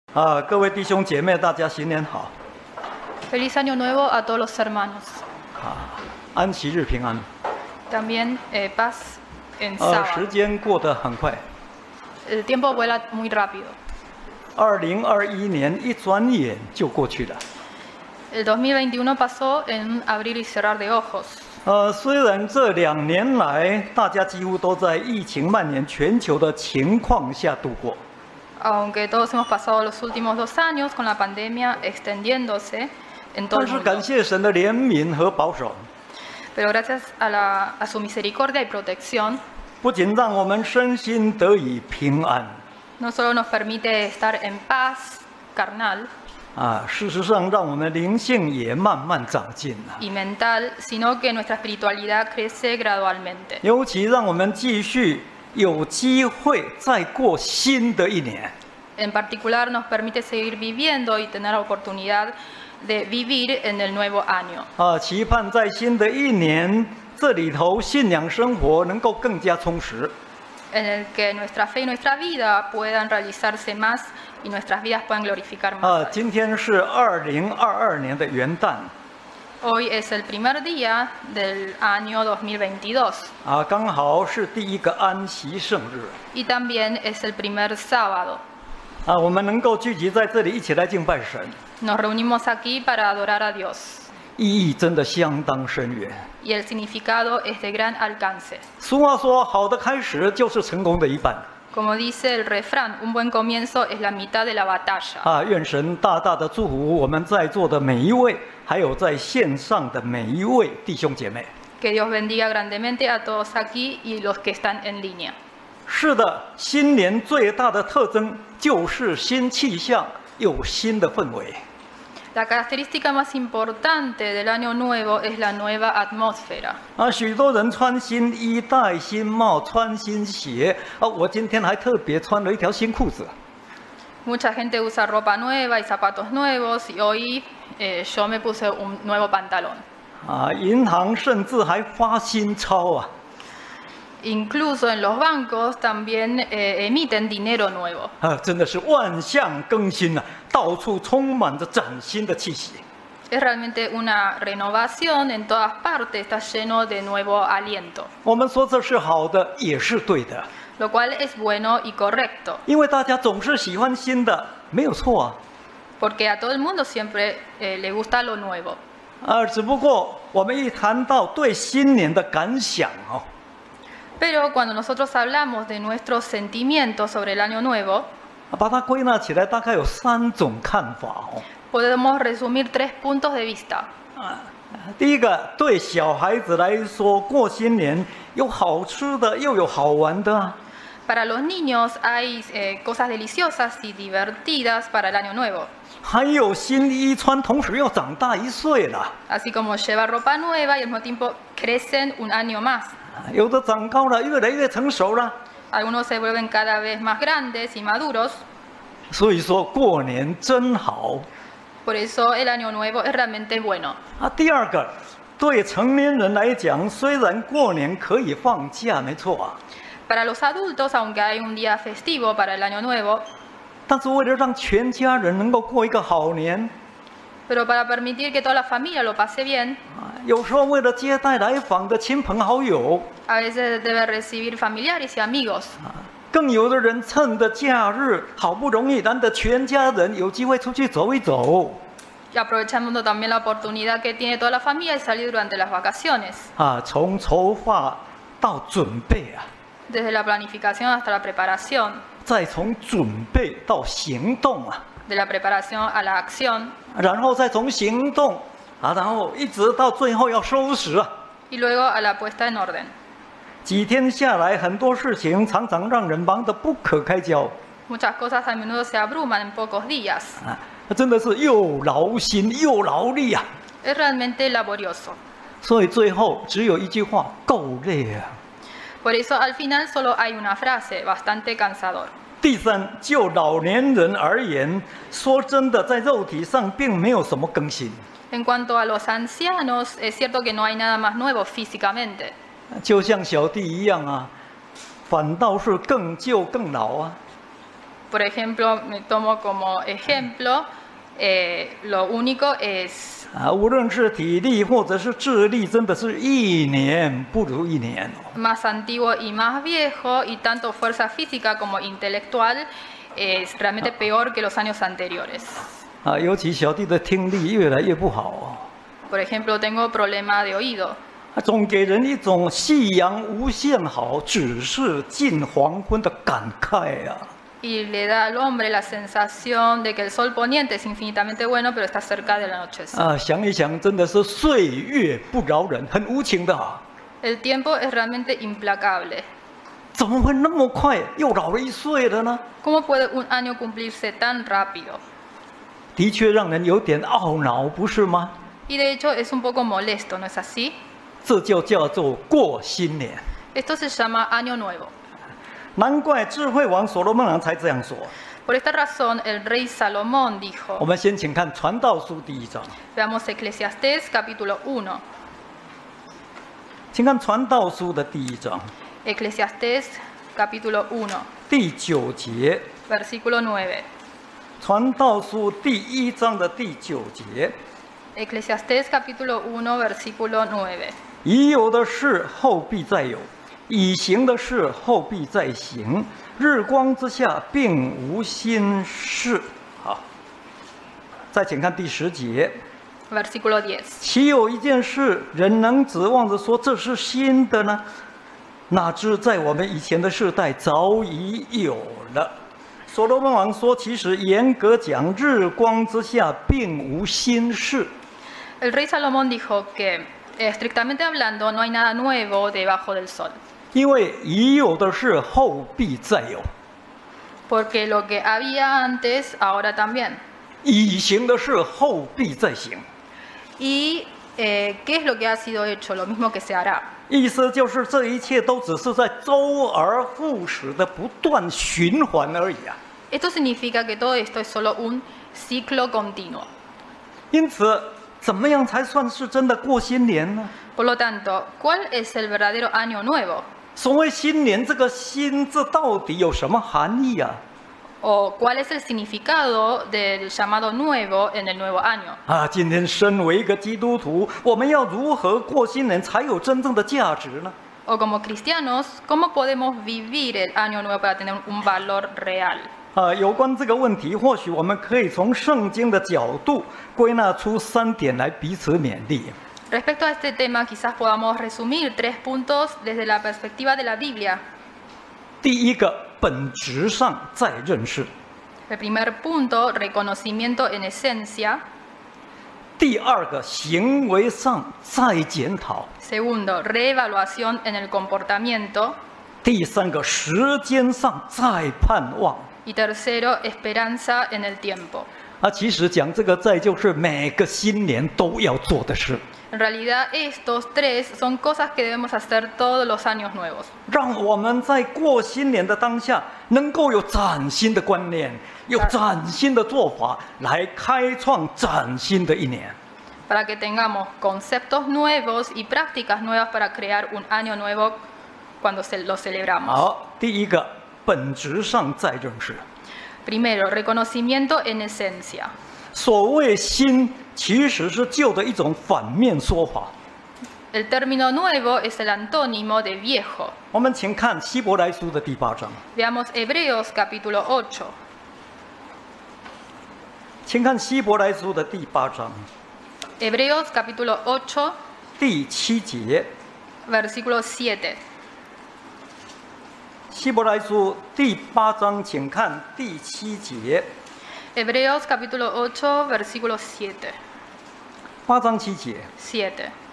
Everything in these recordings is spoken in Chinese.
各位弟兄姐妹，大家新年好！ Feliz Año Nuevo a todos los hermanos. 安息日平安。 También paz en sábado. 时间过得很快。 El tiempo vuela muy rápido. 2021年一转眼就过去了。 El 2021 pasó en un abrir y cerrar de ojos. 虽然这2年来大家几乎都在疫情蔓延全球的情况下度过。 Aunque todos hemos pasado los últimos 2 años con la pandemia extendiéndose en todo 但 el 是 mundo. 感谢神的怜悯和保守， Pero gracias a su misericordia y protección, 不仅让我们身心得以平安， no solo nos permite estar en paz carnal 事实上让我们灵性也慢慢长进了。 y mental, sino que nuestra espiritualidad crece gradualmente. 尤其让我们继续有机会再过新的一年。 En particular nos permite seguir viviendo y tener la oportunidad de vivir en el nuevo año. 期盼在新的一年这里头信仰生活能够更加充实。 En el que nuestra fe y nuestra vida puedan realizarse más y nuestras vidas puedan glorificar más. 今天是2022年的元旦。 Hoy es el primer día del año 2022. 刚好是第一个安息圣日。 Y también es el primer sábado. 我们能够聚集在这里一起来敬拜神， Nos reunimos aquí para adorar a Dios. 意义真的相当深远。 Y el significado es de gran alcance. 俗话说，好的开始就是成功的一半。 Como dice el refrán, un buen comienzo es la mitad de la batalla. 愿神大大的祝福我们在座的每一位，还有在线上的每一位弟兄姐妹。 Que Dios bendiga grandemente a todos aquí y los que están en línea. 是的，新年最大的特征就是新气象，有新的氛围。 La característica más importante del año nuevo es la nueva atmósfera. 许多人穿新衣、戴新帽、穿新鞋。我今天还特别穿了一条新裤子。 Mucha gente usa ropa nueva y zapatos nuevos y hoy yo me puse un nuevo pantalón. 银行甚至还发新钞。 Incluso en los bancos también emiten dinero nuevo. 真的是万象更新啊，到处充满着崭新的气息。 Es realmente una renovación en todas partes, está lleno de nuevo aliento. 我们说这是好的，也是对的， Lo cual es bueno y correcto. 因为大家总是喜欢新的，没有错啊。 Porque a todo el mundo siempre le gusta lo nuevo. 只不过我们一谈到对新年的感想 Pero cuando nosotros hablamos de nuestros sentimientos sobre el año nuevo, 把它归纳起来，大概有3种看法 podemos resumir 3 puntos de vista. 第一个，对小孩子来说，过新年有好吃的，又有好玩的。 Para los niños hay cosas deliciosas y divertidas para el año nuevo. 还有新衣穿，同时又长大1岁了。 Así como lleva ropa nueva y al mismo tiempo crecen un año más. 有的长高了，越来越成熟了。 Algunos se vuelven cada vez más grandes y maduros. 所以说过年真好。 Por eso el año nuevo es realmente bueno. 第二个，对成年人来讲，虽然过年可以放假，没错 Para los adultos, aunque hay un día festivo para el año nuevo, 但是为了让全家人能够过一个好年， pero para permitir que toda la familia lo pase bien, 有时候为了接待来访的亲朋好友， a veces debe recibir familiares y amigos. 更有的人趁着假日，好不容易难得全家人有机会出去走一走。 Y aprovechando también la oportunidad que tiene toda la familia de salir durante las vacaciones. 从筹划到准备 Desde la planificación hasta la preparación. 再从准备到行动 De la preparación a la acción. 然后再从行动然后一直到最后要收拾 Y luego a la puesta en orden. 几天下来，很多事情常常让人忙得不可开交。 Muchas cosas a menudo se abruman en pocos días. 真的是又劳心又劳力 Es realmente laborioso. 所以最后只有一句话：够累 Por eso al final solo hay una frase, bastante cansador. 第三，就老年人而言，说真的，在肉体上并没有什么更新。 En cuanto a los ancianos, es cierto que no hay nada más nuevo físicamente. 就像小弟一样反倒是更旧更老 Por ejemplo, me tomo como ejemplo, lo único es 无论是体力或者是智力，真的是一年不如一年哦。 más antiguo y más viejo, y tanto fuerza física como intelectual es realmente peor que los años anteriores. 尤其小弟的听力越来越不好哦。 Por ejemplo, tengo problema de oído. 总给人一种夕阳无限好，只是近黄昏的感慨啊。 Y le da al hombre la sensación de que el sol poniente es infinitamente bueno, pero está cerca del anochecer. 想一想，真的是岁月不饶人，很无情的啊。 El tiempo es realmente implacable. 怎么会那么快又老了1岁了呢？ ¿Cómo puede un año cumplirse tan rápido? 的确让人有点懊恼，不是吗？ Y de hecho es un poco molesto, ¿no es así? 这就叫做过新年。 Esto se llama Año Nuevo. 难怪智慧王所罗门王才这样说。 Por esta razón, el rey Salomón 我 dijo, 们先请看《传道书》第1章， veamos Eclesiastés capítulo 1. 请看《传道书》的第1章 Eclesiastés capítulo 1, 第9节， versículo 9. 《传道书》第1章的第9节。 Eclesiastés capítulo 1, versículo 9. 已有的事后必再有，已行的事后必再行。日光之下并无新事。好，再请看第10节。 Versículo 10. 岂有一件事人能指望着说这是新的呢？哪知在我们以前的世代早已有了。所罗门王说，其实严格讲，日光之下并无新事。 El rey Salomón dijo que, estrictamente hablando, no hay nada nuevo debajo del sol, 因为已有的事后必再有， porque lo que había antes, ahora también. 已行的事后必再行。 ¿Y qué es lo que ha sido hecho? Lo mismo que se hará. 意思就是这一切都只是在周而复始的不断循环而已啊。 Esto significa que todo esto es solo un ciclo continuo. 因此，怎么样才算是真的过新年呢？ Por lo tanto, ¿cuál es el verdadero año nuevo? 所谓新年，这个“新”字到底有什么含义啊？ ¿O cuál es el significado del llamado nuevo en el nuevo año? 今天身为一个基督徒，我们要如何过新年才有真正的价值呢？ O como cristianos, ¿cómo podemos vivir el año nuevo para tener un valor real? 有关这个问题，或许我们可以从圣经的角度归纳出3点来彼此勉励。 Respecto a este tema, quizás podamos resumir 3 puntos desde la perspectiva de la Biblia. 第一个，本质上再认识； El primer punto, reconocimiento en esencia. 第二个，行为上再检讨； Segundo, reevaluación en el comportamiento. 第三个，时间上再盼望。 Y tercero, esperanza en el tiempo. 其实讲这个再就是每个新年都要做的事， En realidad, estos 3 son cosas que debemos hacer todos los años nuevos. 让我们在过新年的当下，能够有崭新的观念，有崭新的做法，来开创崭新的一年。 Para que tengamos conceptos nuevos y prácticas nuevas para crear un año nuevo cuando lo celebramos. 好，第一个，本质上再认识。 Primero, reconocimiento en esencia. 所谓新，其实是旧的一种反面说法。 El término nuevo es el antónimo de viejo. 我们请看希伯来书的第8章， Veamos Hebreos capítulo 8. 请看希伯来书的第8章 Hebreos capítulo 8, 第7节。 versículo 7. 希伯来书第8章，请看第7节。 Hebreos capítulo 8, versículo 7. 8章7节。 7.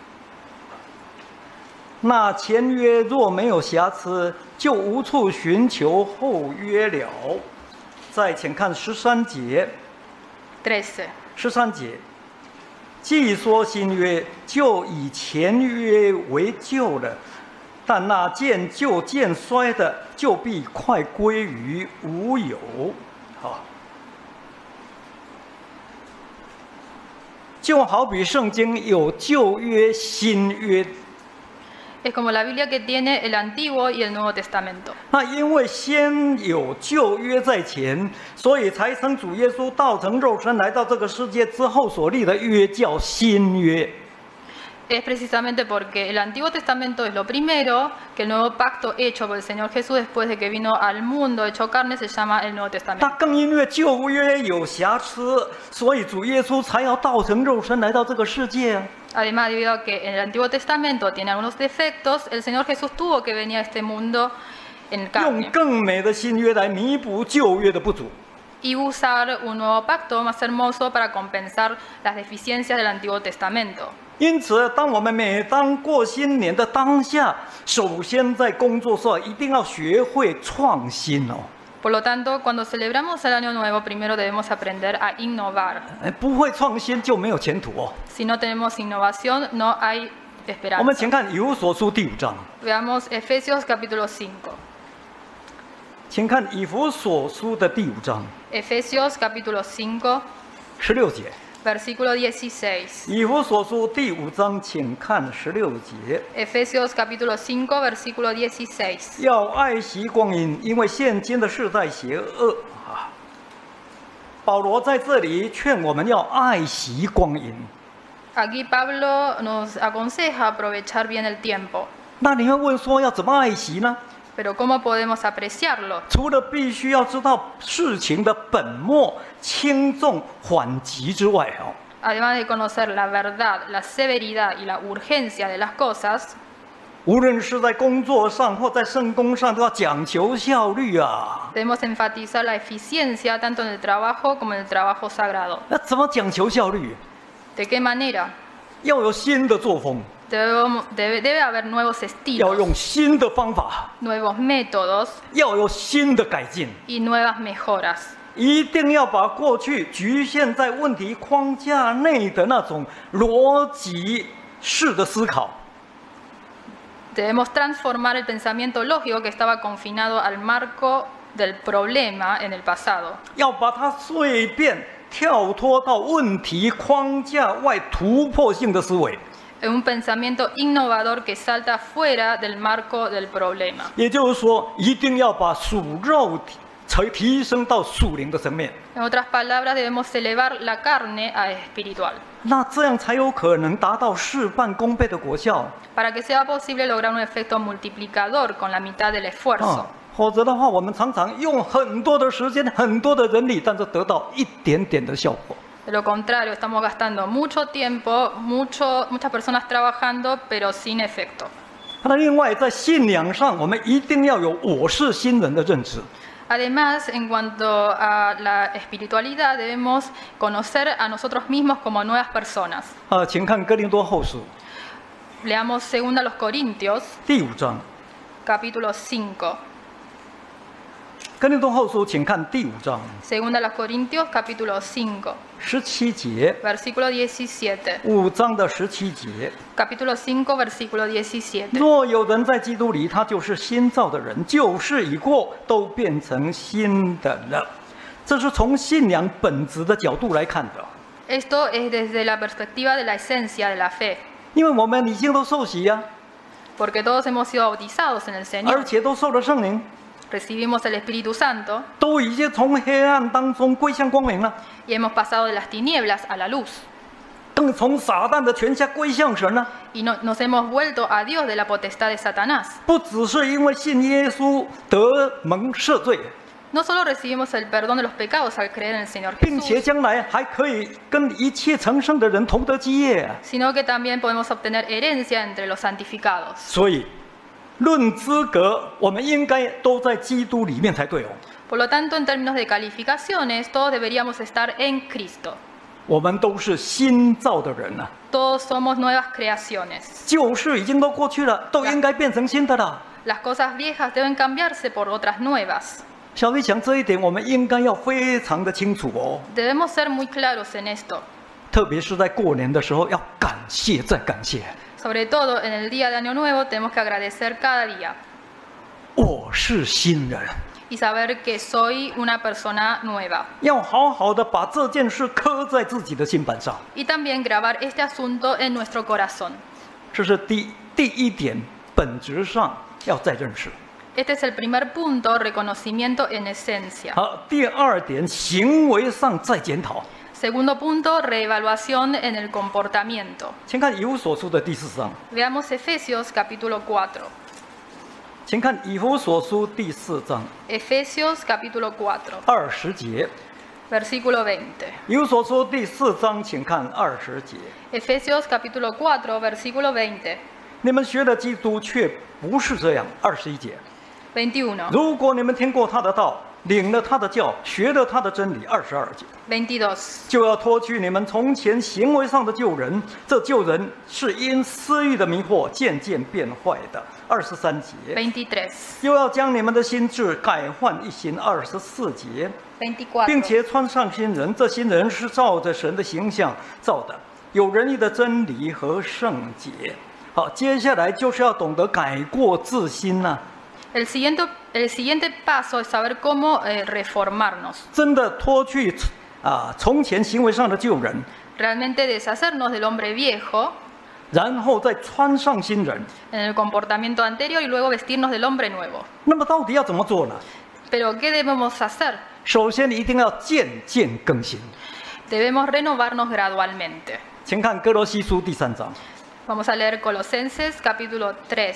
那前约若没有瑕疵，就无处寻求后约了。再请看13节。 13. 13节，既说新约，就以前约为旧了。但那渐旧渐衰的，就必快归于无有。好，就好比圣经有旧约、新约。 Es como la Biblia que tiene el Antiguo y el Nuevo Testamento. 那因为先有旧约在前，所以才称主耶稣道成肉身来到这个世界之后所立的约叫新约。 Es precisamente porque el Antiguo Testamento es lo primero, que el nuevo pacto hecho por el Señor Jesús después de que vino al mundo hecho carne se llama el Nuevo 他 Testamento. 更因为旧约有瑕疵，所以主耶稣才要道成肉身来到这个世界啊。 Además, debido a que el Antiguo Testamento tiene algunos defectos, el Señor Jesús tuvo que venir a este mundo en 用 carne 更美的新约来弥补旧约的不足。 y usar un nuevo pacto más hermoso para compensar las deficiencias del Antiguo Testamento. 因此，当我们每当过新年的当下，首先在工作上一定要学会创新哦。 Por lo tanto, cuando celebramos el Año Nuevo, primero debemos aprender a innovar. 不会创新就没有前途哦。 Si no tenemos innovación, no hay 我们 esperanza. 请看以弗所书第5章， Veamos Efesios capítulo 5. 请看以弗所书的第5章 Efesios capítulo 5, 16节。 versículo 16. 以弗所书第5章，请看16节。 Efesios capítulo 5, versículo 16. 要爱惜光阴，因为现今的世代邪恶啊。保罗在这里劝我们要爱惜光阴。 Aquí Pablo nos aconseja aprovechar bien el tiempo. 那你会问说，要怎么爱惜呢？ Pero ¿cómo podemos apreciarlo? 除了必须要知道事情的本末、轻重缓急之外，哦， Además de conocer la verdad, la severidad y la urgencia de las cosas, 无论是在工作上或在圣工上，都要讲求效率啊。 debemos enfatizar la eficiencia tanto en el trabajo como en el trabajo sagrado. 那怎么讲求效率？ ¿De qué manera? 要有新的作风， Debe haber nuevos 要 estilos, 用新的方法， nuevos métodos 要有新的改进。 y nuevas mejoras. 一定要把过去局限在问题框架内的那种逻辑式的思考， Debemos transformar el pensamiento lógico que estaba confinado al marco del problema en el pasado. 要把它碎变，跳脱到问题框架外突破性的思维。 Un pensamiento innovador que salta fuera del marco del problema. 也就是说，一定要把属肉提升到属灵的层面， En otras palabras, debemos elevar la carne a espiritual, 那这样才有可能达到事半功倍的果效。 para que sea posible lograr un efecto multiplicador con la mitad del esfuerzo. 否则的话，我们常常用很多的时间、很多的人力，但是得到一点点的效果。 De lo contrario, estamos gastando mucho tiempo, muchas personas trabajando, pero sin efecto. 那另外，在信仰上，我们一定要有我是新人的认知。 Además, en cuanto a la espiritualidad, debemos conocer a nosotros mismos como nuevas personas. 请看哥林多后书 Leamos 2 los Corintios, 第5章。 capítulo 5. 哥林多后书，请看第5章 2 los Corintios, capítulo 5, 17节 versículo 17. ，5章的17节。 Capítulo 5, versículo 17. 若有人在基督里，他就是新造的人，旧事已过，都变成新的了。这是从信仰本质的角度来看的， Esto es desde la perspectiva de la esencia de la fe, 因为我们已经都受洗呀、 porque todos hemos sido bautizados en el 而 Señor, 且都受了圣灵， recibimos el Espíritu Santo 都已经从黑暗当中归向光明了， y hemos pasado de las tinieblas a la luz. 更从撒旦的权下归向神了。 Y nos hemos vuelto a Dios de la potestad de Satanás. 不只是因为信耶稣得蒙赦罪， No solo recibimos el perdón de los pecados al creer en el Señor 并且 Jesús, 将来还可以跟一切成圣的人同得基业。 sino que también podemos obtener herencia entre los santificados. 所以，论资格，我们应该都在基督里面才对哦。 Por lo tanto, en términos de calificaciones, todos deberíamos estar en Cristo. 我们都是新造的人了， Todos somos nuevas creaciones. 旧事已经都过去了，都应该变成新的了。 Las cosas viejas deben cambiarse por otras nuevas. 小弟想这一点，我们应该要非常的清楚哦。 Debemos ser muy claros en esto. 特别是在过年的时候，要感谢再感谢。 Sobre todo en el día de Año Nuevo tenemos que agradecer cada día 我是新人， y saber que soy una persona nueva. 要好好的把这件事刻在自己的心板上。 Y también grabar este asunto en nuestro corazón. 这是第一点， 本质上要再认识。 Este es el primer punto, reconocimiento en esencia. 好，第二点，行为上再检讨。 Segundo punto, reevaluación en el comportamiento. 请看以弗所书的第4章， Veamos Efesios capítulo 4. 请看以弗所书第4章 Efesios capítulo 4, 20节。 versículo 20. 以弗所书第4章，请看20节。 Efesios capítulo 4, versículo 20. 你们学的基督却不是这样。21节， 21. 如果你们听过他的道，领了他的教，学了他的真理。22节， 22. 就要脱去你们从前行为上的旧人，这旧人是因私欲的迷惑渐渐变坏的。23节， 23. 又要将你们的心智改换一新。24节， 并 24. 且穿上新人，这新人是照着神的形象造的，有仁义的真理和圣洁。好，接下来就是要懂得改过自新呐、 El siguiente paso es saber cómo reformarnos. 真的脱去从前行为上的旧人， Realmente deshacernos del hombre viejo 然后再穿上新人。 en el comportamiento anterior y luego vestirnos del hombre nuevo. 那么到底要怎么做呢？ Pero ¿qué debemos hacer? 首先一定要渐渐更新。 Debemos renovarnos gradualmente. 请看哥罗西书第3章， Vamos a leer Colosenses capítulo 3.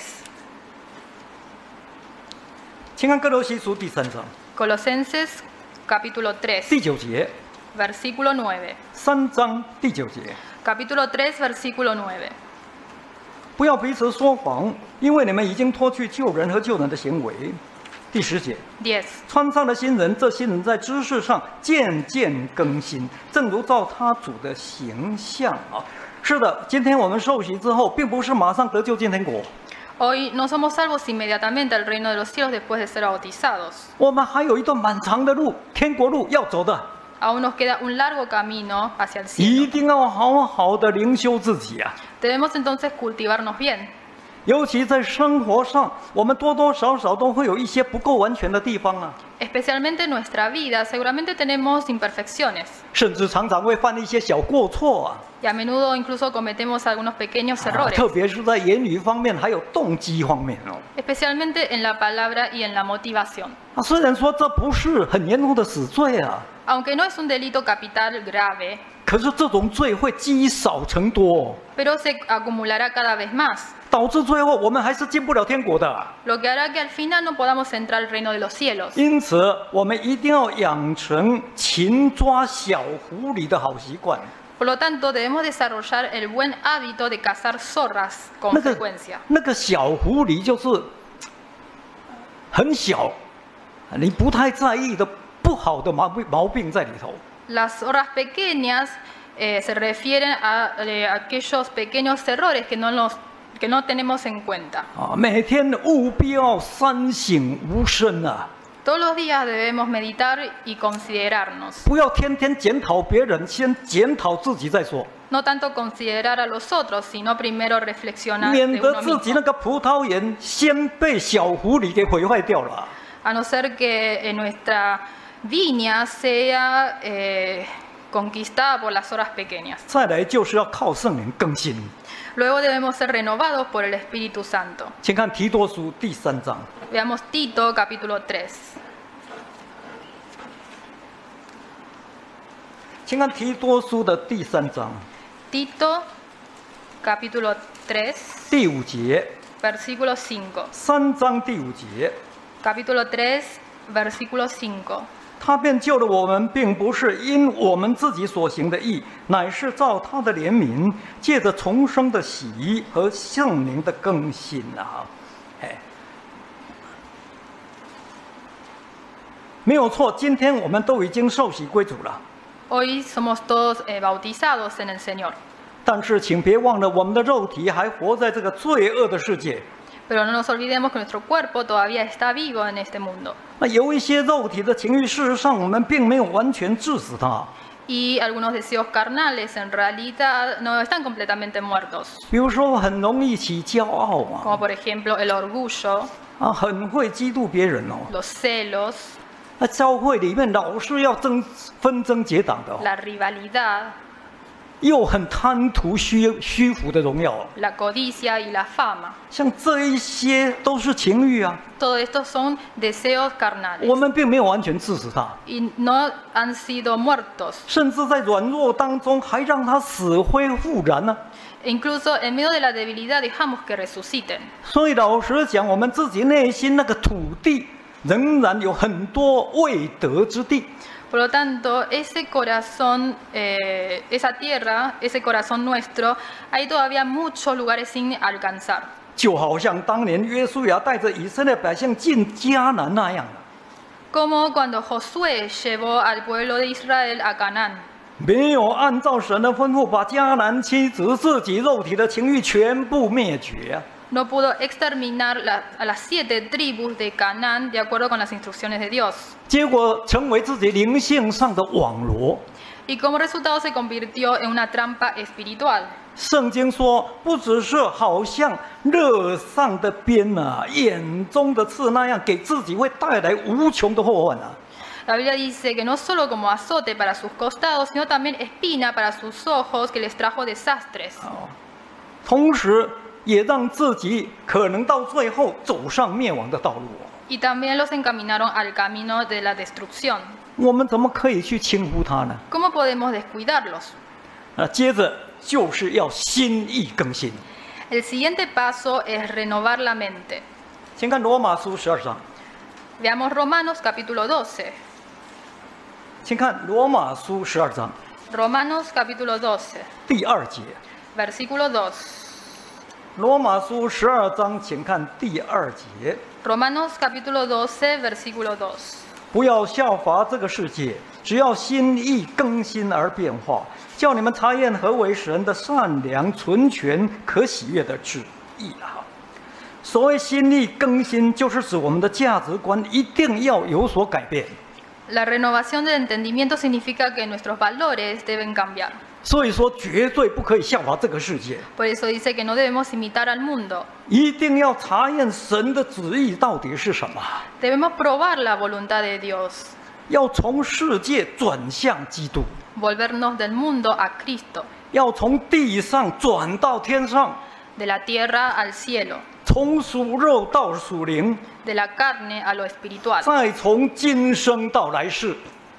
请看哥罗西书第3章 Colosenses capítulo 3, 第9节 versículo 9. ，3章第9节。 Capítulo 3, versículo 9. 不要彼此说谎，因为你们已经脱去旧人和旧人的行为。第10节， 10. 穿上了新人，这新人在知识上渐渐更新，正如照他主的形象啊。是的，今天我们受洗之后，并不是马上得救进天国， Hoy no somos salvos inmediatamente al reino de los cielos después de ser bautizados. 我们还有一段漫长的路，天国路要走的， Aún nos queda un largo camino hacia el 一 cielo. 定要好好的灵修自己啊。 Debemos entonces cultivarnos bien. 尤其在生活上，我们多多少少都会有一些不够完全的地方啊， Especialmente en nuestra vida, seguramente tenemos imperfecciones 甚至常常会犯一些小过错啊。 y a menudo incluso cometemos algunos pequeños errores, 特别是在言语方面，还有动机方面哦。 especialmente en la palabra y en la motivación. 虽然说这不是很严重的死罪啊， Aunque no es un delito capital grave, 可是这种罪会积少成多， pero se acumulará cada vez más, 导致最后我们还是进不了天国的啊。 lo que hará que al final no podamos entrar al reino de los cielos. 因此，我们一定要养成勤抓小狐狸的好习惯。 Por lo tanto, debemos desarrollar el buen hábito de cazar zorras con 那个 frecuencia. 那个小狐狸就是很小，你不太在意的不好的毛病在里头。 Las zorras pequeñas se refieren a aquellos pequeños errores que no tenemos en cuenta. 每天务必要三省吾身啊！ Todos los días debemos meditar y considerarnos. 不要天天检讨别人，先检讨自己再说， No tanto considerar a los otros, sino primero reflexionar 免 de 得 uno 自己那 mismo. 个葡萄园先被小狐狸给毁坏掉了。 A no ser que nuestra viña sea conquistada por las zorras pequeñas. 再来就是要靠圣灵更新， Luego debemos ser renovados por el Espíritu Santo. 请看提多书第3章。 Veamos Tito capítulo 3. 请看提多书的第3章 Tito capítulo 3, 第5节 versículo 5. ，3章第5节， Capítulo 3, versículo 5. 他便救了我们，并不是因我们自己所行的义，乃是照他的怜悯，借着重生的洗和圣灵的更新啊！哎，没有错，今天我们都已经受洗归主了。 Hoy somos todos bautizados en el Señor. 但是，请别忘了，我们的肉体还活在这个罪恶的世界。 Pero no nos olvidemos que nuestro cuerpo todavía está vivo en este mundo. 那有一些肉体的情欲，事实上我们并没有完全治死它。 Y algunos deseos carnales en realidad no están completamente muertos. 比如说，很容易起骄傲 Como 啊， por ejemplo el orgullo, 很会嫉妒别人哦。 los celos, 教会里面老是要纷争结党的哦。 la rivalidad. 又很贪图虚浮的荣耀， la codicia y la fama. 像这一些都是情欲啊。 Todo esto son deseos 我 carnales 们并没有完全制止他， y no han sido muertos. 甚至在软弱当中还让他死灰复燃呢、 Incluso en medio de la debilidad dejamos que resuciten. 所以老实讲，我们自己内心那个土地仍然有很多未得之地。 Por lo tanto, ese corazón, esa tierra, ese corazón nuestro, hay todavía muchos lugares sin alcanzar. 就好像当年约书亚带着以色列百姓进迦南那样， Como cuando Josué llevó al pueblo de Israel a Canaán. 没有按照神的吩咐把迦南妻子自己肉体的情欲全部灭绝啊。 No pudo exterminar a las 7 tribus de Canaán de acuerdo con las instrucciones de Dios. 结果成为自己灵性上的网罗。 Y como resultado se convirtió en una trampa espiritual. 圣经说，不只是好像肋上的鞭啊，眼中的刺那样，给自己会带来无穷的祸患啊。 La Biblia dice que no solo como azote para sus costados, sino también espina para sus ojos que les trajo desastres. 同时，也让自己可能到最后走上灭亡的道路。 Y también los encaminaron al camino de la destrucción. 我们怎么可以去轻忽它呢？ ¿Cómo podemos descuidarlos? 接着就是要心意更新。 El siguiente paso es renovar la mente. 请看罗马书12章， Veamos Romanos capítulo 12. 请看罗马书12章 Romanos capítulo 12, 第2节。 versículo 2. 罗马书12章，请看第2节。 Romanos capítulo 12, versículo 2. 不要效法这个世界，只要心意更新而变化，叫你们察验何为神的善良、纯全、可喜悦的旨意啊！所谓心意更新，就是指我们的价值观一定要有所改变。 La renovación del entendimiento significa que nuestros valores deben cambiar. 所以说，绝对不可以效法这个世界， Por eso dice que no debemos imitar al mundo. 一定要查验神的旨意到底是什么， Debemos probar la voluntad de Dios, 要从世界转向基督， volvernos del mundo a Cristo, 要从地上转到天上， de la tierra al cielo, 从属肉到属灵， de la carne a lo espiritual, 再从今生到来世。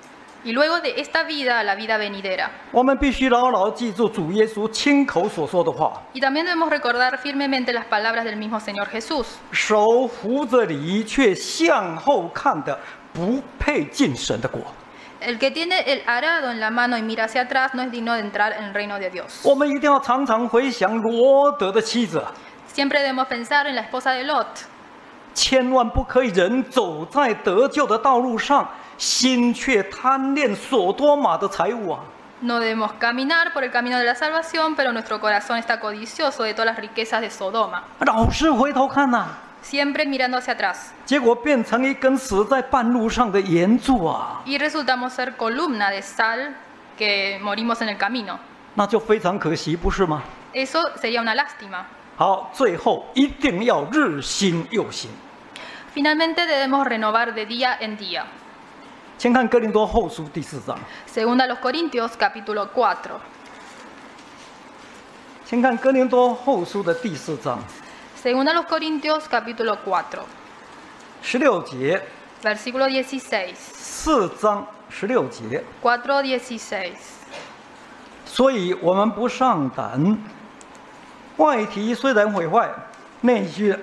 y luego de esta vida a la vida venidera. 我们必须牢牢记住主耶稣亲口所说的话： Y también debemos recordar firmemente las palabras del mismo Señor Jesús. 手扶着犁却向后看的，不配进神的国。 El que tiene el arado en la mano y mira hacia atrás no es digno de entrar en el reino de Dios. 我们一定要常常回想罗德的妻子， Siempre debemos pensar en la esposa de Lot. 千万不可以人走在得救的道路上，心却贪恋所多玛的财物啊！ No debemos caminar por el camino de la salvación, pero nuestro corazón está codicioso de todas las riquezas de Sodoma. 老是回头看呐、 Siempre mirando hacia atrás. 结果变成一根死在半路上的岩柱啊！ Y resultamos ser columna de sal que morimos en el camino. 那就非常可惜，不是吗？ Eso sería una lástima. 好，最后一定要日新又新。 Finalmente debemos renovar de día en día. 先看哥林多后书第4章， Segunda a los Corintios capítulo 4. 先看哥林多后书的第4章 Segunda a los Corintios capítulo 4. 16节 Versículo 16. ，4章16节。 4:16. 所以我们不上胆，外体虽然毁坏，内心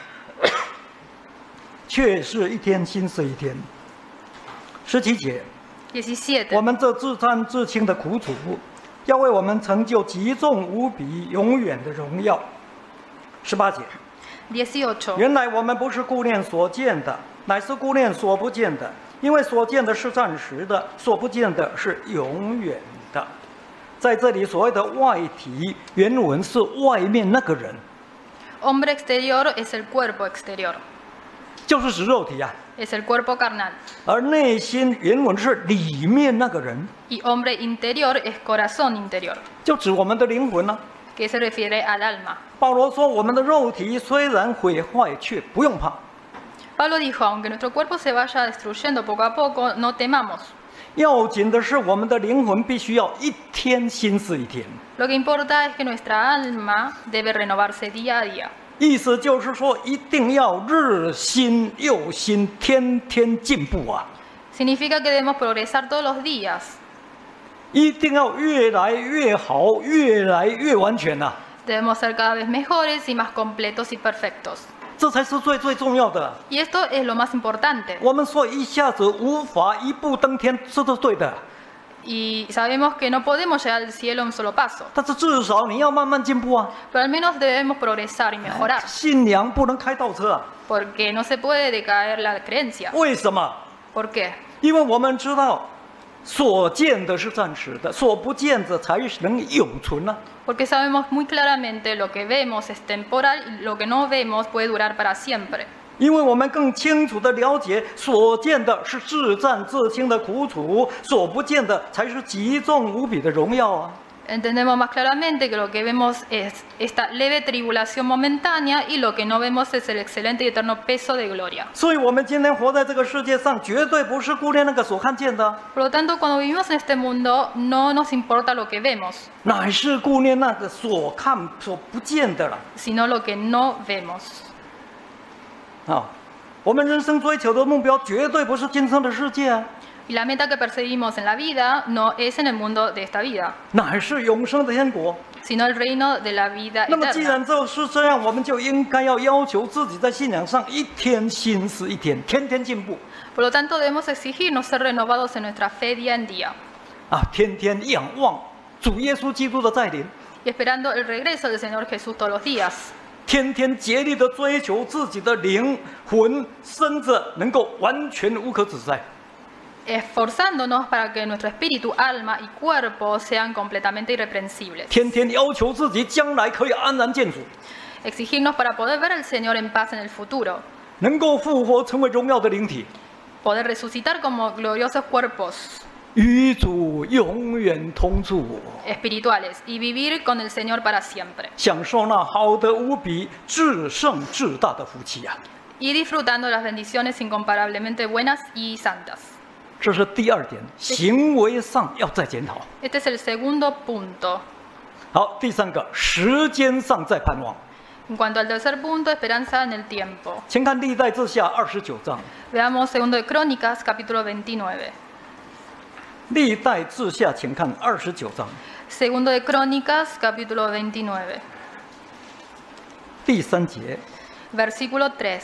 却是一天新似一天。17节，我 17. 们这自战自清的苦主，要为我们成就极重无比、永远的荣耀。18节， 18. 原来我们不是顾念所见的，乃是顾念所不见的，因为所见的是暂时的，所不见的是永远的。在这里所谓的外体，原文是外面那个人， Hombre exterior es el cuerpo exterior, 就是指肉体啊。 es el cuerpo carnal. 而内心原文是里面那个人， Y hombre interior es corazón interior, 就指我们的灵魂呢、 que se refiere al alma. 保罗说，我们的肉体虽然毁坏，却不用怕， Pablo dijo, aunque nuestro cuerpo se vaya destruyendo poco a poco, no temamos, 要紧的是，我们的灵魂必须要一天新似一天。 Lo que importa es que nuestra alma debe renovarse día a día. 意思就是说，一定要日新又新，天天进步啊！ Significa que debemos progresar todos los días. 一定要越来越好，越来越完全呐、 Debemos ser cada vez mejores y más completos y perfectos. 这才是最重要的。 Y esto es lo más importante. 我们说一下子无法一步登天，这都对的。 Y sabemos que no podemos llegar al cielo en un solo paso. 但是至少你要慢慢进步啊！ Pero al menos debemos progresar y mejorar. 信仰不能开倒车啊！ Porque no se puede decaer la creencia. 为什么？ ¿Por qué? 因为我们知道，所见的是暂时的，所不见的才能永存啊！ Porque sabemos muy claramente lo que vemos es temporal y lo que no vemos puede durar para siempre. 因为我们更清楚地了解，所见的是自战自清的苦楚，所不见的才是极重无比的荣耀啊！ Entendemos más claramente que lo que vemos es esta leve tribulación momentánea y lo que no vemos es el excelente y eterno peso de gloria. 所以，我们今天活在这个世界上，绝对不是顾念那个所看见的， Por lo tanto, cuando vivimos en este mundo, no nos importa lo que vemos, 乃是顾念那个所看所不见的了。 sino lo que no vemos. 啊，我们人生追求的目标绝对不是今生的世界啊， Y la meta que perseguimos en la vida no es en el mundo de esta vida, 乃是永生的天国。 sino el reino de la vida 那么，既 eterna. 然就是这样，我们就应该要求自己在信仰上一天新似一天，天天进步 Por lo tanto, debemos exigirnos ser renovados en nuestra fe día en día, 啊，天天仰望主耶稣基督的再临， y esperando el regreso del Señor Jesús todos los días. 天天竭力的追求自己的灵魂身子能够完全无可指摘。 Esforzándonos para que nuestro espíritu, alma y cuerpo sean completamente irreprensibles. 天天要求自己将来可以安然见主， Exigirnos para poder ver al Señor en paz en el futuro, 能够复活成为荣耀的灵体， poder resucitar como gloriosos cuerpos 与主永远同住， espirituales y vivir con el Señor para siempre. 享受那好的无比、至圣至大的福气啊！ Y disfrutando las bendiciones incomparablemente buenas y santas. 这是第二点，行为上要再检讨。 Este es el segundo punto. 好，第三个，时间上再盼望。 En cuanto al tercer punto, esperanza en el tiempo. 请看历代志下29章， Veamos 2 de Crónicas, capítulo 29. 历代志下，请看29章 2 de Crónicas, capítulo 29, 第3节。 versículo 3.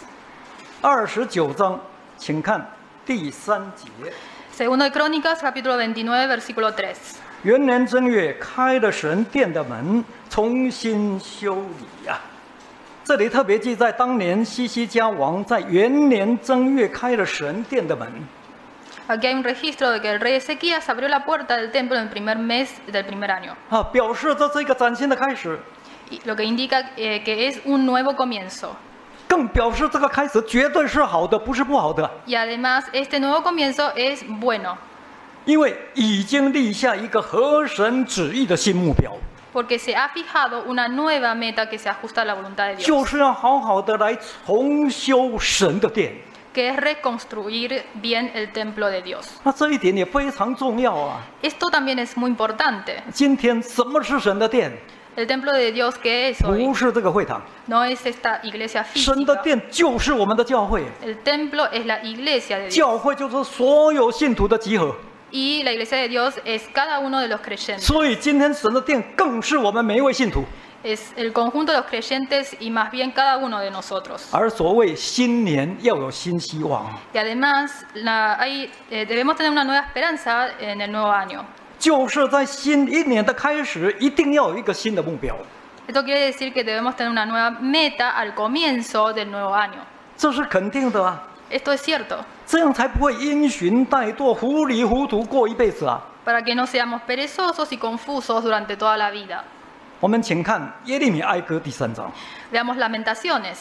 29章，请看第3节。 2 de Crónicas, capítulo 29, versículo 3. 元年正月，开了神殿的门，重新修理呀、这里特别记载，当年西西家王在元年正月开了神殿的门。 Aquí hay un registro de que el rey Ezequías abrió la puerta del templo en el primer mes del primer año, 啊，表示这是一个崭新的开始， y lo que indica que es un nuevo comienzo. 更表示这个开始绝对是好的，不是不好的， Y además, este nuevo comienzo es bueno, 因为已经立下一个合神旨意的新目标， porque se ha fijado una nueva meta que se ajusta a la voluntad de Dios, 就是要好好的来重修神的殿。 que es reconstruir bien el templo de Dios. 那这一点也非常重要啊！ Esto también es muy importante. 今天什么是神的殿？ El templo de Dios que es hoy 不是这个会堂， no es esta iglesia 神的 física. 殿就是我们的教会。 El templo es la iglesia de Dios. 教会就是所有信徒的集合， Y la iglesia de Dios es cada uno de los creyentes. 所以今天神的殿更是我们每一位信徒。 Es el conjunto de los creyentes y más bien cada uno de nosotros. 而所谓新年要有新希望， Y además debemos tener una nueva esperanza en el nuevo año. 就是在新一年的开始，一定要有一个新的目标。 Esto quiere decir que debemos tener una nueva meta al comienzo del nuevo año. 这是肯定的啊， Esto es cierto, 这样才不会因循怠惰、糊里糊涂过一辈子啊。 para que no seamos perezosos y confusos durante toda la vida. 我们请看耶利米哀歌第3章， Veamos Lamentaciones.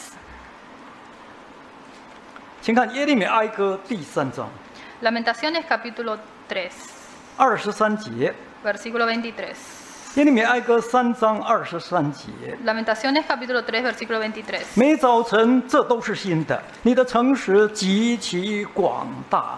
请看耶利米哀歌第3章 Lamentaciones capítulo 3, 23节， versículo 23. 耶利米哀歌3章23节。 Lamentaciones capítulo 3, versículo 23. 每早晨这都是新的，你的诚实极其广大，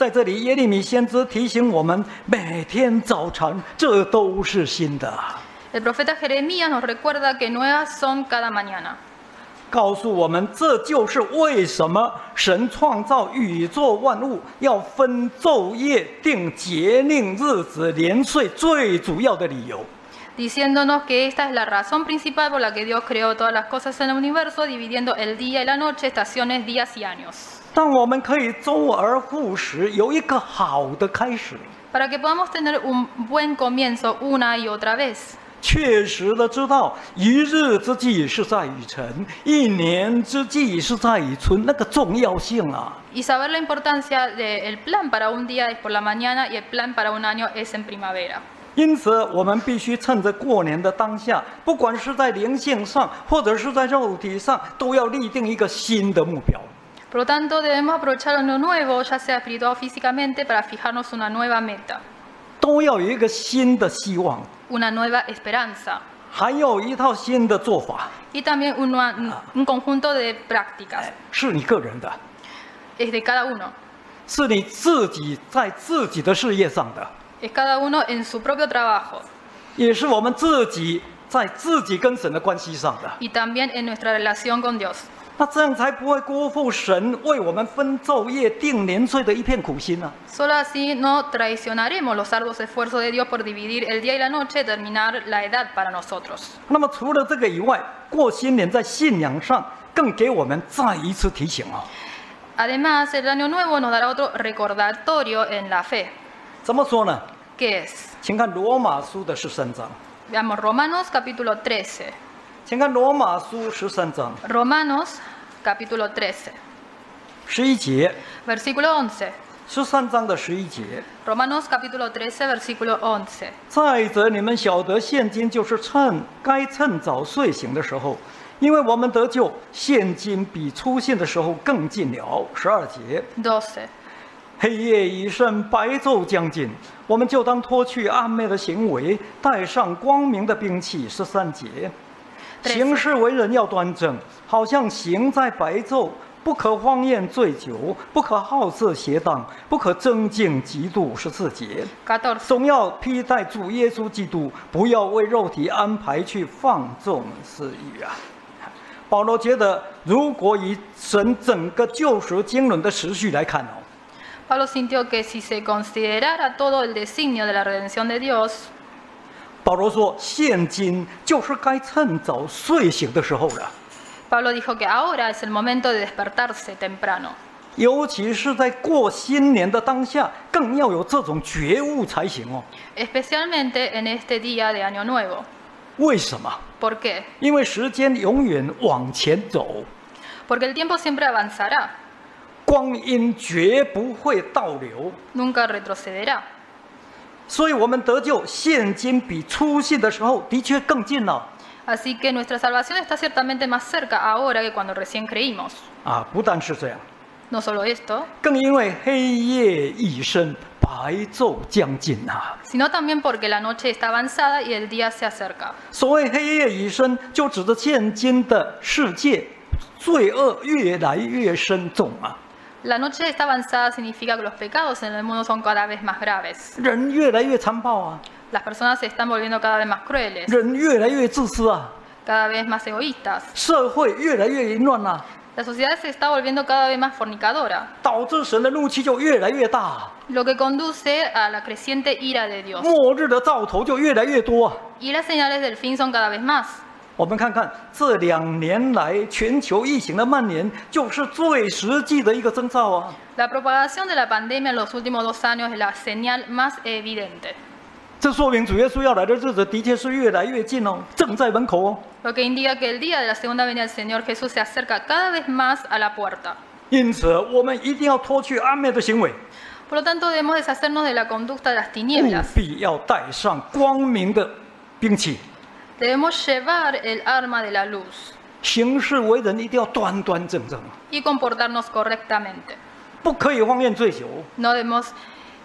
在这里，耶利米先知提醒我们，每天早晨这都是新的， El profeta Jeremías nos recuerda que nuevas son cada mañana. 告诉我们这就是为什么神创造宇宙万物要分昼夜、定节令、日子、年岁最主要的理由。 Diciéndonos que esta es la razón principal por la que Dios creó todas las cosas en el universo, dividiendo el día y la noche, estaciones, días y años. 但我们可以周而复始，有一个好的开始。 Para que podamos tener un buen comienzo una y otra vez. 确实的知道，一日之计是在于晨，一年之计是在于春，那个重要性啊！ Y saber la importancia del plan para un día es por la mañana y el plan para un año es en primavera. 因此，我们必须趁着过年的当下，不管是在灵性上，或者是在肉体上，都要立定一个新的目标。 Por lo tanto, debemos aprovechar lo nuevo, ya sea espiritual o físicamente, para fijarnos una nueva meta, 都要有一个新的希望， una nueva esperanza 还有一套新的做法， y también un conjunto de prácticas. 是你个人的， Es de cada uno. 是你自己在自己的事业上的， Es cada uno en su propio trabajo 也是我们自己在自己跟神的关系上的。 y también en nuestra relación con Dios. 那这样才不会辜负神为我们分昼夜、定年岁的一片苦心啊！ Solo así no traicionaremos los arduos esfuerzos de Dios por dividir el día y la noche, terminar la edad para nosotros. 那么除了这个以外，过新年在信仰上更给我们再一次提醒啊！ Además, el año nuevo nos dará otro recordatorio en la fe. 怎么说呢？ ¿Qué es? 请看罗马书的13章， Veamos Romanos capítulo 13. 请看罗马书13章 Romanos capítulo 13, 11节 versículo 11. ，13章的11节。 Romanos capítulo 13, versículo 11. 再者，你们晓得，现今就是该趁早睡醒的时候，因为我们得救，现今比出现的时候更近了。12节。 12. 黑夜已深，白昼将近，我们就当脱去暗昧的行为，带上光明的兵器。13节，行事为人要端正，好像行在白昼，不可荒宴醉酒，不可好色邪荡，不可争竞嫉妒。14节， 14. 总要披戴主耶稣基督，不要为肉体安排去放纵私欲啊。保罗觉得，如果以神整个救赎经纶的时序来看哦。 Pablo sintió que si se considerara todo el designio de la redención de Dios, 保罗说：“现今就是该趁早睡醒的时候了， Pablo dijo que ahora es el momento de despertarse temprano. 尤其是在过新年的当下，更要有这种觉悟才行哦。 Especialmente en este día de Año Nuevo. 为什么？ ¿Por qué? 因为时间永远往前走， Porque el tiempo siempre avanzará, 光阴绝不会倒流。 nunca retrocederá. 所以，我们得救，现今比出信的时候的确更近了 Así que nuestra salvación está ciertamente más cerca ahora que cuando recién creímos. 啊！不但是这样， No solo esto, 更因为黑夜已深，白昼将近啊！ sino también porque la noche está avanzada y el día se acerca. 所谓黑夜已深，就指着现今的世界罪恶越来越深重啊！ La noche está avanzada significa que los pecados en el mundo son cada vez más graves. 人越来越残暴啊， Las personas se están volviendo cada vez más crueles, 人越来越自私啊， cada vez más egoístas. 社会越来越淫乱啊， La sociedad se está volviendo cada vez más fornicadora, 导致神的怒气就越来越大， lo que conduce a la creciente ira de Dios. 末日的兆头就越来越多啊。 Y las señales del fin son cada vez más. 我们看看这2年来全球疫情的蔓延，就是最实际的一个征兆啊。 La propagación de la pandemia en los últimos 2 años es la señal más evidente, 这说明主耶稣要来的日子的确是越来越近哦，正在门口哦。 lo que indica que el día de la segunda venida del Señor Jesús se acerca cada vez más a la puerta. 因此，我们一定要脱去暗昧的行为， Por lo tanto, debemos deshacernos de la conducta de las 务 tinieblas. 必要带上光明的兵器。 Debemos llevar el arma de la luz 行事为人一定要端端正正， y comportarnos correctamente. 不可以荒宴醉酒， No debemos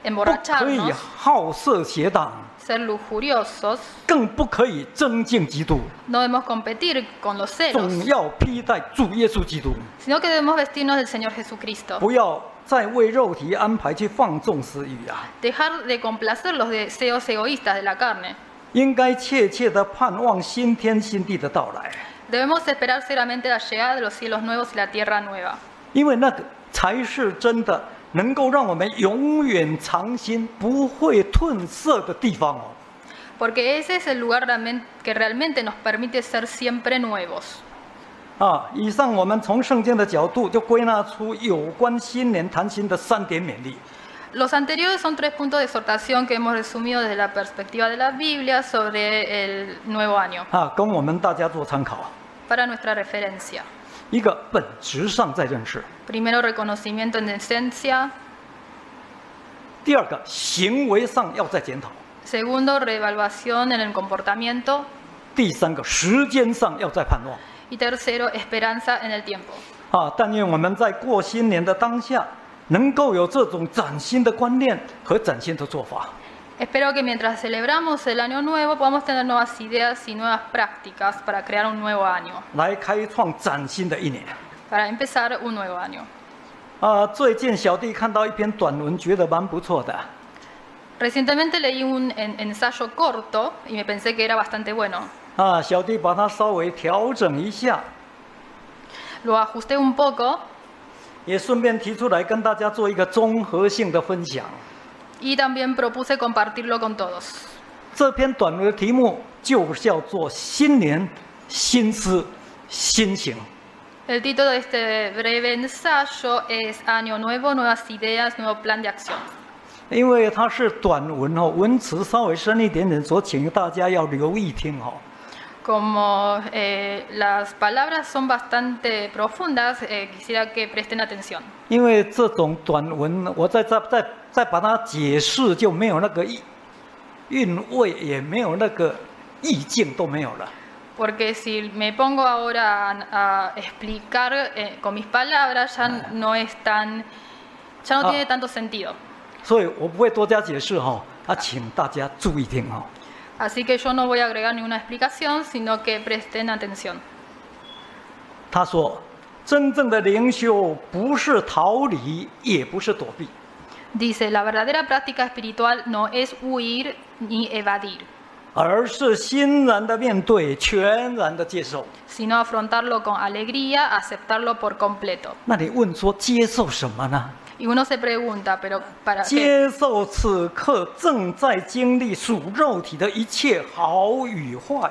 不可以 emborracharnos, 好色邪荡， ser lujuriosos, 更不可以争竞嫉妒， no debemos competir con los celos, 总要披戴主耶稣基督， sino que debemos vestirnos del Señor Jesucristo. 不要再为肉体安排去放纵私欲啊！ Dejar de complacer los deseos egoístas de la carne. 应该切切的盼望新天新地的到来， Debemos esperar seriamente la llegada de los cielos nuevos y la tierra nueva, 因为那个才是真的能够让我们永远藏心、不会褪色的地方哦。 porque ese es el lugar que realmente nos permite ser siempre nuevos. 以上我们从圣经的角度就归纳出有关新年谈心的3点勉励。 Los anteriores son 3 puntos de exhortación que hemos resumido desde la perspectiva de la Biblia sobre el nuevo año, 供我们大家做参考。 para nuestra referencia. 一个本质上在认识， Primero, reconocimiento en esencia. 第二个行为上要再检讨， Segundo, reevaluación en el comportamiento. 第三个时间上要再盼望。 Y tercero, esperanza en el tiempo. 但愿我们在过新年的当下，能够有这种崭新的观念和崭新的做法。 Espero que mientras celebramos el año nuevo podamos tener nuevas ideas y nuevas prácticas para crear un nuevo año, 来开创崭新的一年。 para empezar un nuevo año. 最近小弟看到一篇短文，觉得蛮不错的。 Recientemente leí un ensayo corto y me pensé que era bastante bueno. 小弟把它稍微调整一下， Lo ajusté un poco 也顺便提出来跟大家做一个综合性的分享。 y también propuse compartirlo con todos. 这篇短文的题目就叫做“新年新思新行”。 El título de este breve ensayo es Año Nuevo, Nuevas Ideas, Nuevo Plan de Acción. 因为它是短文文词稍微深一点点，所以请大家要留意听。 Como las palabras son bastante profundas, quisiera que presten atención. 因为这种短文，我再把它解释，就没有那个韵味，也没有那个意境，都没有了。 Porque si me pongo ahora a explicar con mis palabras, ya no tiene tanto sentido. 所以我不会多加解释请大家注意听。 Así que yo no voy a agregar ninguna explicación, sino que presten atención. 他说：“真正的灵修不是逃离，也不是躲避， Dice, la verdadera práctica espiritual no es huir ni evadir, 而是欣然的面对，全然的接受。 sino afrontarlo con alegría, aceptarlo por completo. 那你问说接受什么呢？ Y uno se pregunta, ¿pero para qué? 接受此刻正在经历属肉体的一切好与坏。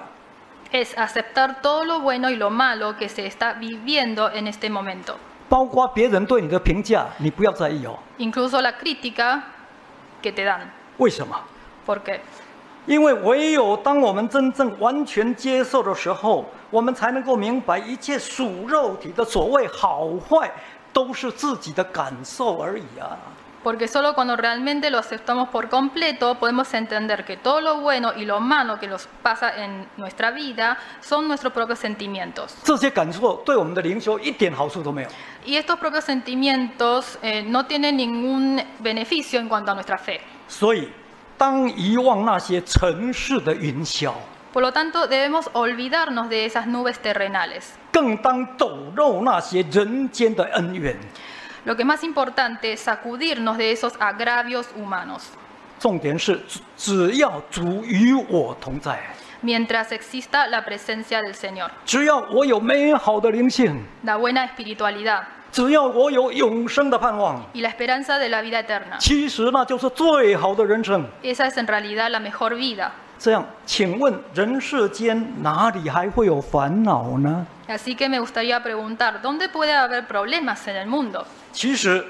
Es aceptar todo lo bueno y lo malo que se está viviendo en este momento. 包括别人对你的评价，你不要在意哦。 Incluso la crítica que te dan. 为什么？ ¿Por qué? 因为唯有当我们真正完全接受的时候，我们才能够明白一切属肉体的所谓好坏，都是自己的感受而已啊。 Porque solo cuando realmente lo aceptamos por completo podemos entender que todo lo bueno y lo malo que nos pasa en nuestra vida son nuestros propios sentimientos. 这些感受对我们的灵修一点好处都没有。 Y estos propios sentimientos no tienen ningún beneficio en cuanto a nuestra fe. 所以，当遗忘那些尘世的云霄， Por lo tanto, debemos olvidarnos de esas nubes terrenales. 更当抖漏那些人间的恩怨。 Lo que es más importante es sacudirnos de esos agravios humanos. 重点是，只要主与我同在， Mientras exista la presencia del Señor, 只要我有美好的灵性， la buena espiritualidad 只要我有永生的盼望， y la esperanza de la vida eterna. 其实那就是最好的人生。 Esa es en realidad la mejor vida. 这样，请问人世间哪里还会有烦恼呢？ Así que me gustaría preguntar, ¿dónde puede haber problemas en el mundo? 其实，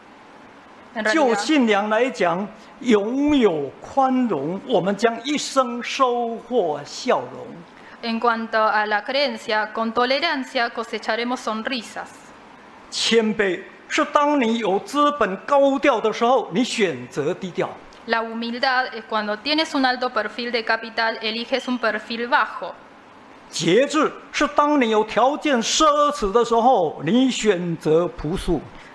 En 就 realidad, 信仰来讲，拥有宽容，我们将一生收获笑容。 en cuanto a la creencia, con tolerancia cosecharemos sonrisas. 谦卑是当你有资本高调的时候，你选择低调； La humildad es cuando tienes un alto perfil de capital, eliges un perfil bajo. 节制是当你有条件奢侈的时候，你选择朴素；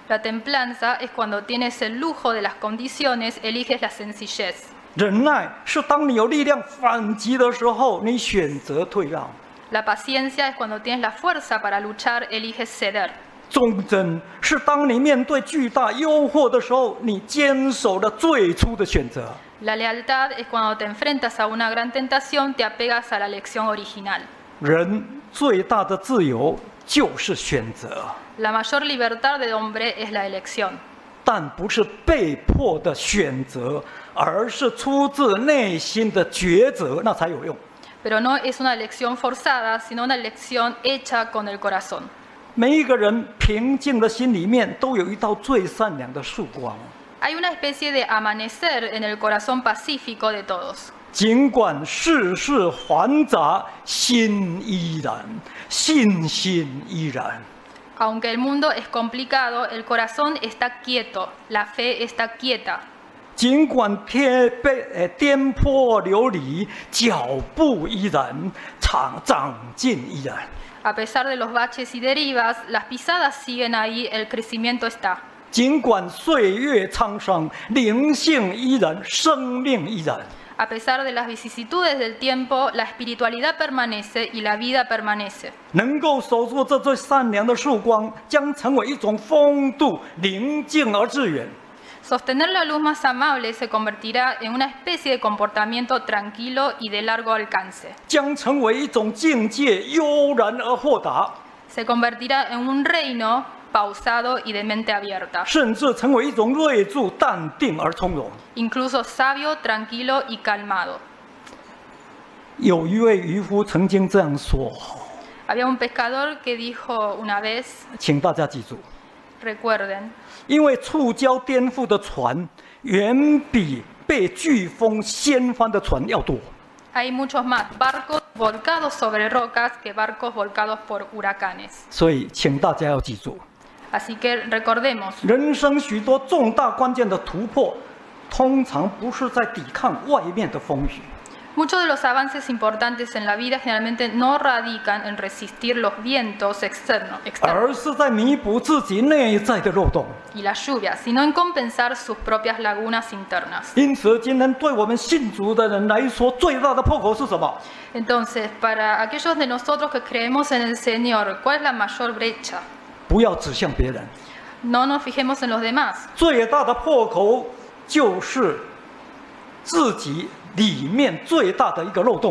La templanza es cuando tienes el lujo de las condiciones, eliges la sencillez. 忍耐是当你有力量反击的时候，你选择退让。 La paciencia es cuando tienes la fuerza para luchar, eliges ceder. 忠贞是当你面对巨大诱惑的时候，你坚守了最初的选择。 La lealtad es cuando te enfrentas a una gran tentación, te apegas a la elección original. 人最大的自由就是选择， La mayor libertad del hombre es la elección, 但不是被迫的选择，而是出自内心的抉择，那才有用。 pero no es una elección forzada, sino una elección hecha con el corazón. 每一个人平静的心里面都有一道最善良的曙光， Hay una especie de amanecer en el corazón pacífico de todos. 尽管世事繁杂，心依然，信心依然。 Aunque el mundo es complicado, el corazón está quieto, la fe está quieta. 尽管颠簸流离，脚步依然，长进依然。 A pesar de los baches y derivas, las pisadas siguen ahí, el crecimiento está. 尽管岁月沧桑，灵性依然，生命依然。 A pesar de las vicisitudes del tiempo, la espiritualidad permanece y la vida permanece. 能够守住这最善良的曙光，将成为一种风度，宁静而致远。 Sostener la luz más amable se convertirá en una especie de comportamiento tranquilo y de largo alcance. 将成为一种境界，悠然而豁达， Se convertirá en un reino pausado y de mente abierta, 甚至成为一种睿智、淡定而从容。 incluso sabio, tranquilo y calmado. 有一位渔夫曾经这样说， Había un pescador que dijo una vez, 请大家记住， recuerden, 因为触礁颠覆的船，远比被飓风掀翻的船要多。 hay muchos más barcos volcados sobre rocas que barcos volcados por huracanes. 所以，请大家要记住， Así que recordemos, 人生许多重大关键的突破，通常不是在抵抗外面的风雨， muchos de los avances importantes en la vida generalmente no radican en resistir los vientos externos 而是在弥补自己内在的漏洞。 y las lluvias, sino en compensar sus propias lagunas internas. 因此，今天对我们信主的人来说，最大的破口是什么？ Entonces, para aquellos de nosotros que creemos en el Señor, ¿cuál es la mayor brecha? 不要指向别人， No nos fijemos en los demás. 最大的破口就是自己里面最大的一个漏洞。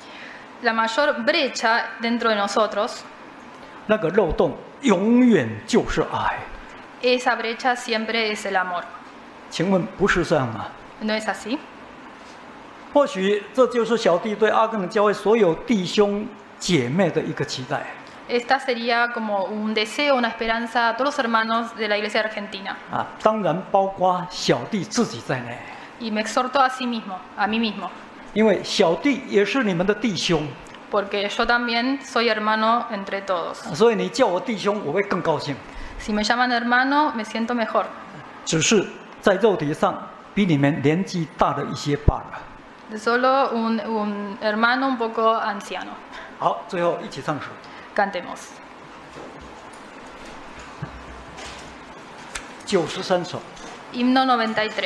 La mayor brecha dentro de nosotros, 那个漏洞永远就是爱。 esa brecha siempre es el amor. 请问不是这样吗？ ¿No es así? 或许这就是小弟对阿根廷教会所有弟兄姐妹的一个期待。 Esta sería como un deseo, una esperanza a todos los hermanos de la Iglesia Argentina. 啊，当然包括小弟自己在内， Y me exhorto a sí mismo, a mí mismo, 因为小弟也是你们的弟兄， porque yo también soy hermano entre todos. 所以你叫我弟兄，我会更高兴。 Si me llaman hermano, me siento mejor. 只是在肉体上比你们年纪大了一些罢了。 Solo un hermano un poco anciano. 好，最后一起唱首。 Cantemos. 93首。 Himno 93.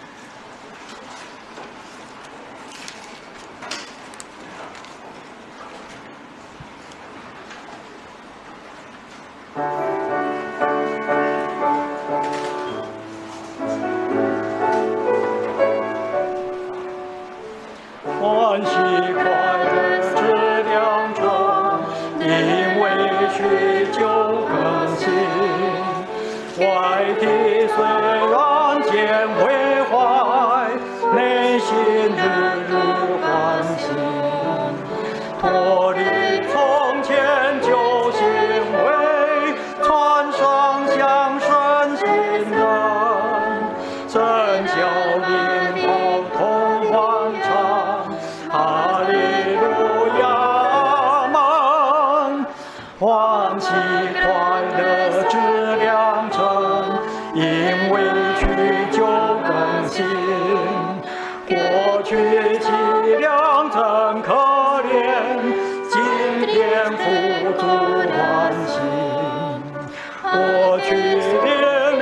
欢喜快乐之良辰，因为许久更新。外地虽然渐毁坏，内心日日欢喜。脱离从前旧行为，穿上向神新人，真教领头同欢唱。 哈利路亚，阿门！欢喜快乐之良辰，因为许久更新。过去凄凉真可怜，今天富足欢喜。过去连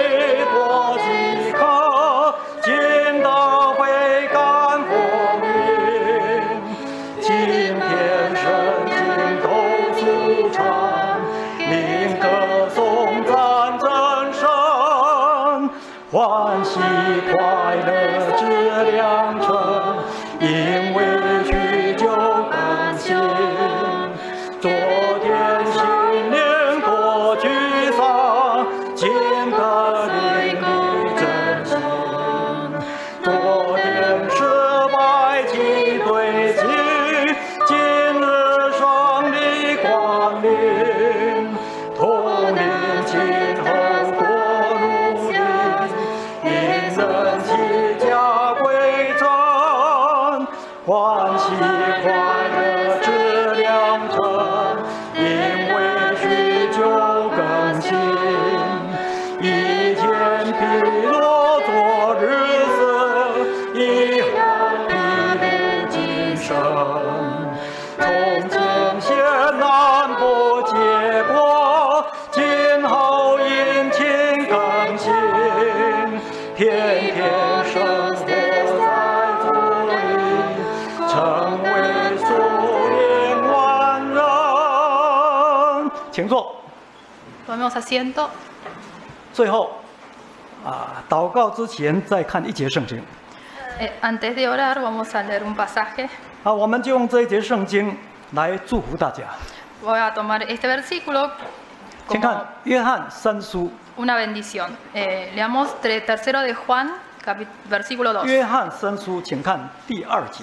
降临，统领今后国如林，引人齐家归真，欢喜快乐知良辰，因为许久更新，一天披落昨日色，一后披露今生。从今先南北结果，今后殷勤更新，天天生活在主里，成为属灵完人。请坐。 Tomemos asiento. 最后，祷告之前再看一节圣经。 Antes de orar, vamos a leer un pasaje. 好，我们就用这一节圣經來祝福大家。 Voy a tomar este versículo 請 como 看約翰三書， una bendición. Leamos tercero de Juan, versículo 2. 約翰三書，請看第2節。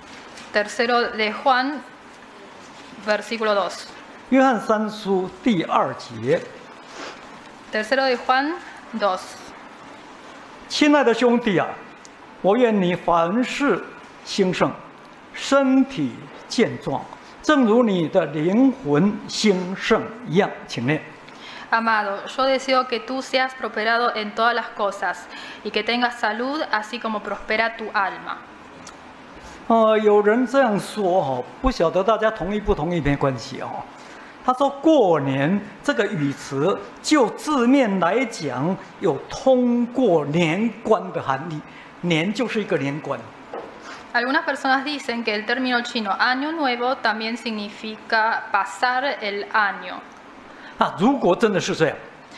Tercero de Juan, versículo 2. 約翰三書第2節。 Tercero de Juan 2. 親愛的兄弟啊，我願你凡事興盛，身體健壯，正如你的靈魂興盛一樣。請念。 Amado, yo deseo que tú seas prosperado en todas las cosas y que tengas salud, así como prospera tu alma. 有人这样说哈，不晓得大家同意不同意没关系哦。他说过年这个语词，就字面来讲，有通过年关的含义，年就是一个年关。 Algunas personas dicen que el término chino año nuevo también significa pasar el año. 如果真的是这样，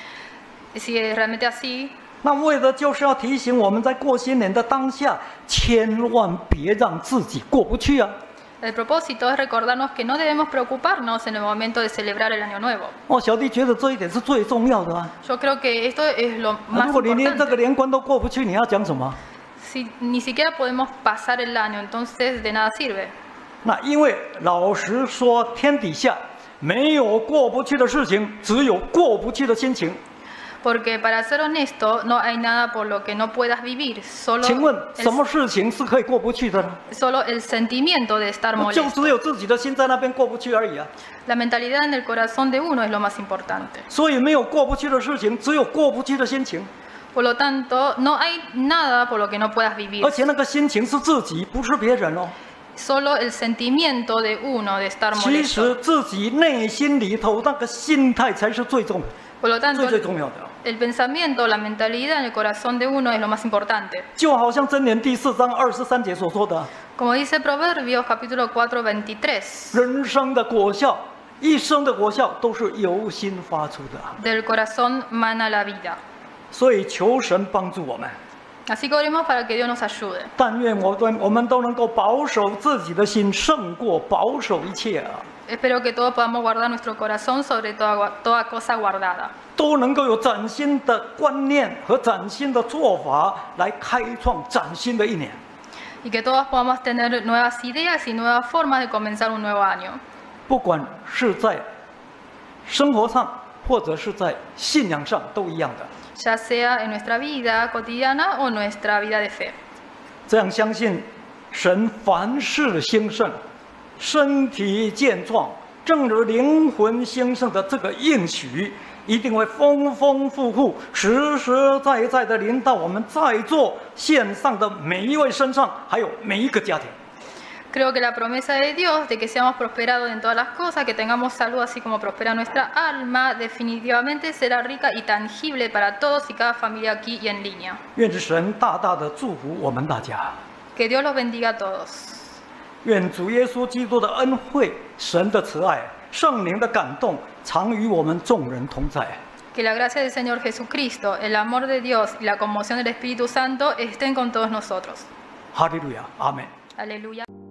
Si es realmente así, 那为的就是要提醒我们在过新年的当下，千万别让自己过不去啊！ el propósito es recordarnos que no debemos preocuparnos en el momento de celebrar el año nuevo. 小弟觉得这一点是最重要的啊！ Yo creo que esto es lo más 如果你连这个 importante. 年关都过不去，你要讲什么？ Si ni siquiera podemos pasar el año, entonces de nada sirve. 那因为老实说，天底下没有过不去的事情，只有过不去的心情。 Porque para ser honesto, no hay nada por lo que no puedas vivir, 请问什么事情是可以过不去的呢？ solo el sentimiento de estar 就 molesto. 只有自己的心在那边过不去而已啊！ La mentalidad en el corazón de uno es lo más importante. 所以没有过不去的事情，只有过不去的心情。 Por lo tanto, no hay nada por lo que no puedas vivir. 而且那个心情是自己，不是别人哦。 Solo el sentimiento de uno de estar 其实 molesto. 自己内心里头那个心态才是最重 Por lo tanto, 最重要的。 el pensamiento, la mentalidad en el corazón de uno es lo más importante. 就好像箴言第4章23節所說的， Como dice Proverbios capítulo 4:23, 人生的果效，一生的果效都是由心发出的。 del corazón mana la vida. 所以求神帮助我们， Así que oremos para que Dios nos ayude. 但愿我们都能够保守自己的心，胜过保守一切啊！ Espero que todos podamos guardar nuestro corazón sobre toda cosa guardada. 都能够有崭新的观念和崭新的做法，来开创崭新的一年。 Y que todos podamos tener nuevas ideas y nuevas formas de comenzar un nuevo año. 不管是在生活上，或者是在信仰上，都一样的。 Ya sea en nuestra vida cotidiana o nuestra vida de fe. 这样相信神凡事兴盛，身体健壮，正如灵魂兴盛的这个应许，一定会丰丰富富、实实在在的临到我们在座线上的每一位身上，还有每一个家庭。 Creo que la promesa de Dios de que seamos prosperados en todas las cosas, que tengamos salud así como prospera nuestra alma, definitivamente será rica y tangible para todos y cada familia aquí y en línea. 愿神大大的祝福我们大家。 Que Dios los bendiga a todos. 愿主耶稣基督的恩惠、神的慈爱、圣灵的感动，常与我们众人同在。 Que la gracia del Señor Jesucristo, el amor de Dios y la conmoción del Espíritu Santo estén con todos nosotros. 哈利路亚，阿门。 Aleluya.